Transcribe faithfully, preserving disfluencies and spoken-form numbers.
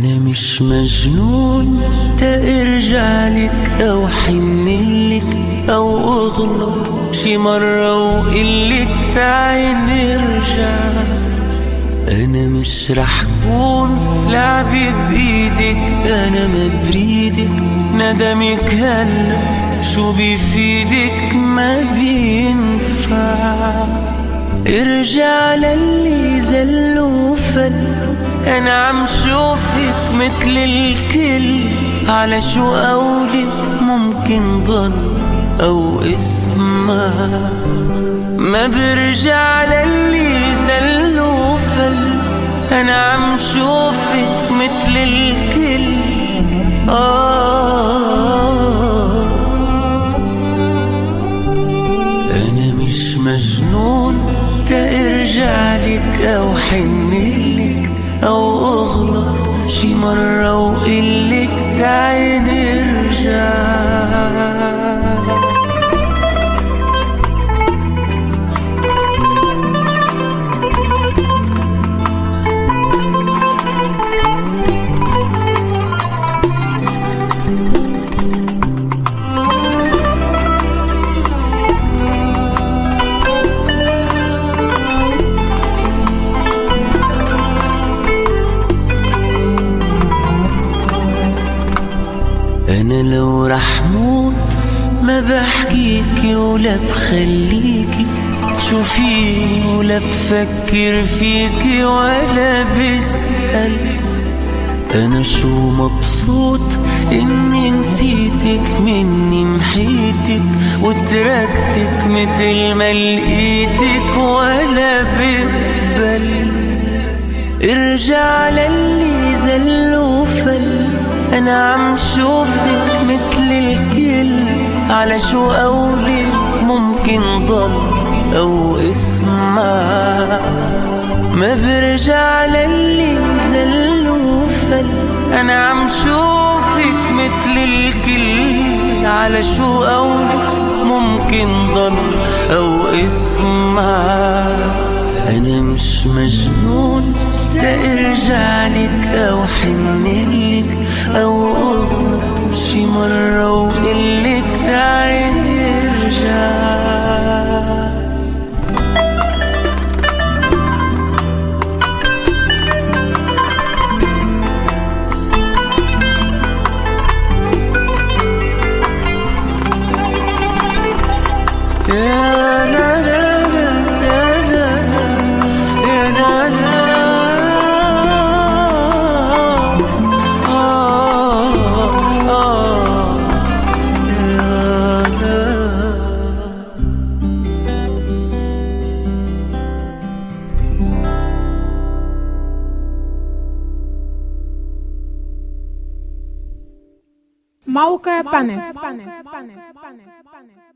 أنا مش مجنون ترجع لك أو حنلك أو أغلط شي مرة وقلك تعي نرجع. أنا مش رح كون لعبي بإيدك، أنا ما بريدك ندمك هلا شو بيفيدك ما بينفع. ارجع للي زل وفل، أنا عم شوفك مثل الكل، على شو قولك ممكن ضل أو اسمع. ما برجع للي زل وفل، أنا عم شوفك مثل الكل. آه أنا مش مجنون ترجع لك أو حنلك أو أغلط شي مرة وقلك تعي نرجع. أنا لو رح موت ما بحكيكي ولا بخليكي تشوفيني ولا بفكر فيكي ولا بسأل. أنا شو مبسوط إني نسيتك، مني محيتك وتركتك مثل ما لقيتك ولا بقبل. ارجع للي زل وفل، أنا عم شوفك مثل الكل، على شو قولك ممكن ضل أو اسمع. ما برجع للي زل وفل، أنا عم شوفك مثل الكل، على شو قولك ممكن ضل أو اسمع. أنا مش مجنون ترجع لك أو حنلك أو أغلط شي مرة وقلك تعي نرجع. موقع بانك.